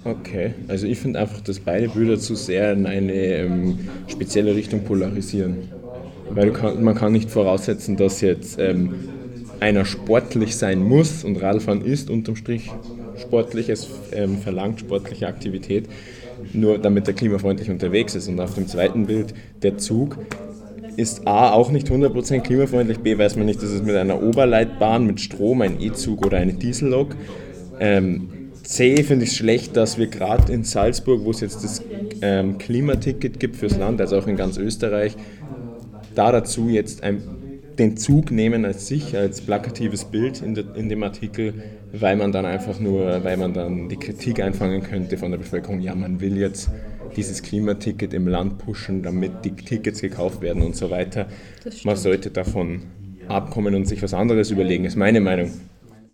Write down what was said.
Okay, also ich finde einfach, dass beide Bilder zu sehr in eine spezielle Richtung polarisieren. Weil man kann nicht voraussetzen, dass jetzt einer sportlich sein muss und Radfahren ist unterm Strich sportlich, es verlangt sportliche Aktivität, nur damit er klimafreundlich unterwegs ist. Und auf dem zweiten Bild, der Zug, ist A auch nicht 100% klimafreundlich, B weiß man nicht, dass es mit einer Oberleitbahn, mit Strom, ein E-Zug oder eine Diesellok. C finde ich es schlecht, dass wir gerade in Salzburg, wo es jetzt das Klimaticket gibt fürs Land, also auch in ganz Österreich, da dazu jetzt den Zug nehmen als sich, als plakatives Bild in dem Artikel, weil man dann die Kritik einfangen könnte von der Bevölkerung, ja, man will jetzt dieses Klimaticket im Land pushen, damit die Tickets gekauft werden und so weiter. Das Man stimmt. sollte davon abkommen und sich was anderes überlegen, ist meine Meinung.